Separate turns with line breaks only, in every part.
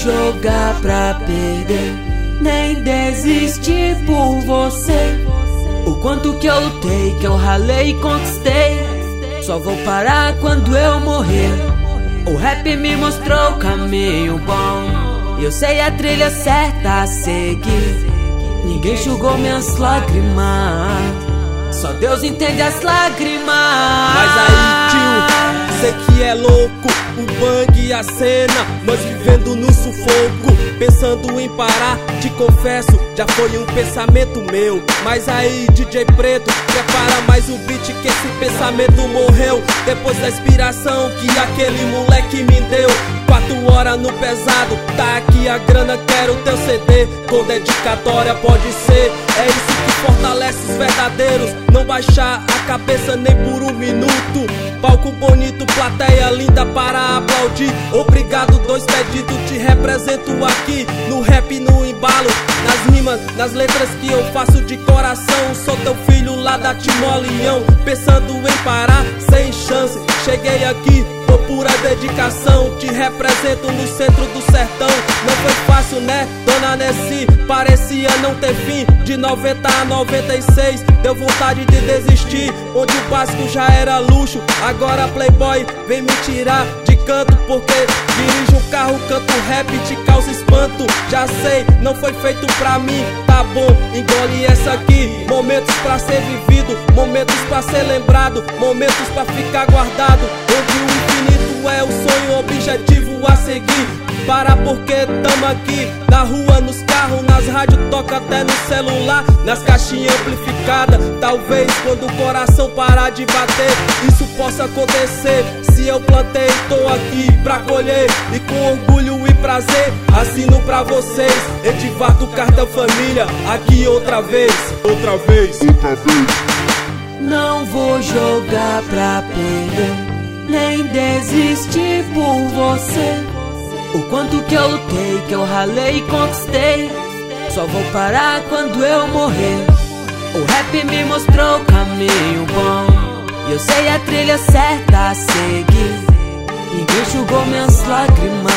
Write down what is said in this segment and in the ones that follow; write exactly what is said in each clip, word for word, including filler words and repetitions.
jogar pra perder, nem desistir por você. O quanto que eu lutei, que eu ralei e conquistei, só vou parar quando eu morrer. O rap me mostrou o caminho bom, e eu sei a trilha certa a seguir. Ninguém enxugou minhas lágrimas, só Deus entende as lágrimas.
Mas aí, tio, sei que é louco o bang e a cena, nós vivendo no sufoco, pensando em parar. Te confesso, já foi um pensamento meu. Mas aí, D J Preto, prepara mais um beat que esse pensamento morreu depois da inspiração que aquele moleque me deu. Quatro horas no pesado, tá aqui a grana, quero teu C D. Com dedicatória pode ser, é isso que fortalece os verdadeiros. Não baixar a cabeça nem por um minuto. Palco bonito, plateia linda para aplaudir. Obrigado, dois pedidos, te represento aqui no rap, no embalo, nas rimas, nas letras que eu faço de coração. Sou teu filho lá da Timolião, pensando em parar, sem chance. Cheguei aqui por pura dedicação, te represento no centro do sertão. Não foi fácil, né, dona Nessi? Parecia não ter fim. De noventa a noventa e seis deu vontade de desistir, onde o básico já era luxo. Agora playboy vem me tirar de canto, porque dirijo um carro, canto rap, te causa espanto. Já sei, não foi feito pra mim, tá bom, engole essa aqui. Momentos pra ser vivido, momentos pra ser lembrado, momentos pra ficar guardado, onde o infinito é o sonho, objetivo a seguir. Para porque tamo aqui, na rua, nos carros, nas rádios, toca até no celular, nas caixinhas amplificadas. Talvez quando o coração parar de bater, isso possa acontecer. Se eu plantei, tô aqui pra colher, e com orgulho e prazer assino pra vocês. Edivardo Cartão Família, aqui outra vez, outra vez, outra vez.
Não vou jogar pra perder, nem desistir por você. O quanto que eu lutei, que eu ralei e conquistei, só vou parar quando eu morrer. O rap me mostrou o caminho bom, e eu sei a trilha certa a seguir. Ninguém enxugou minhas lágrimas,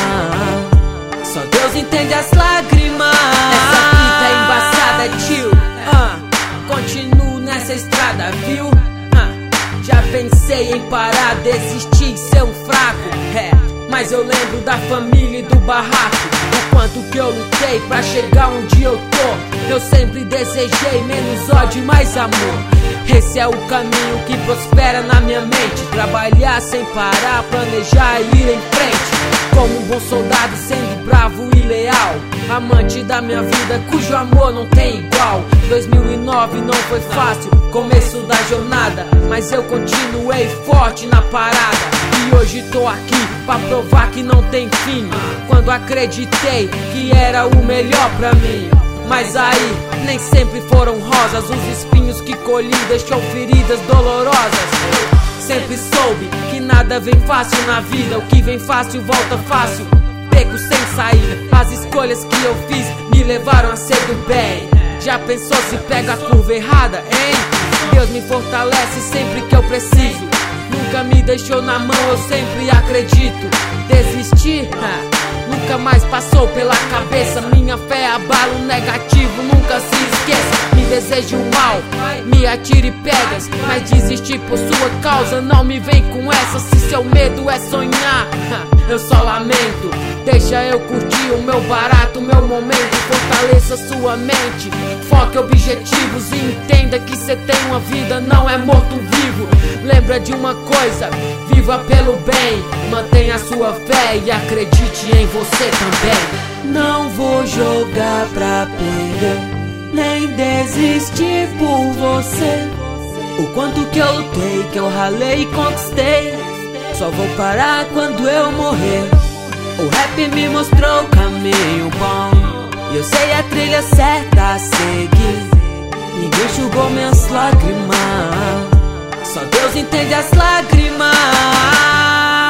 só Deus entende as lágrimas. Essa fita é embaçada, tio, ah, continuo nessa estrada, viu? Ah, já pensei em parar, desistir, ser um fraco, é, mas eu lembro da família e do barraco. O quanto que eu lutei pra chegar onde eu tô. Eu sempre desejei menos ódio e mais amor. Esse é o caminho que prospera na minha mente. Trabalhar sem parar, planejar e ir em frente. Como um bom soldado, sendo bravo e leal. Amante da minha vida, cujo amor não tem igual. dois mil e nove não foi fácil, começo da jornada, mas eu continuei forte na parada. E hoje tô aqui pra provar que não tem fim, quando acreditei que era o melhor pra mim. Mas aí, nem sempre foram rosas, os espinhos que colhi deixou feridas dolorosas. Sempre soube que nada vem fácil na vida, o que vem fácil volta fácil, beco sem saída. As escolhas que eu fiz me levaram a ser do bem. Já pensou se pega a curva errada, hein? Deus me fortalece sempre que eu preciso, nunca me deixou na mão, eu sempre acredito. Desistir? Ha, nunca mais passou pela cabeça. Minha fé abala o negativo, nunca se esqueça. Me deseje o mal, me atire pedras, mas desistir por sua causa, não me vem com essa. Se seu medo é sonhar, ha, eu só lamento. Deixa eu curtir o meu barato, o meu momento. Fortaleça sua mente, foque objetivos e entenda que cê tem uma vida, não é morto-vivo. Lembra de uma coisa, viva pelo bem, mantenha a sua fé e acredite em você também. Não vou jogar pra perder, nem desistir por você. O quanto que eu lutei, que eu ralei e conquistei, só vou parar quando eu morrer. O rap me mostrou o caminho bom, e eu sei a trilha certa a seguir. Ninguém enxugou minhas lágrimas, só Deus entende as lágrimas.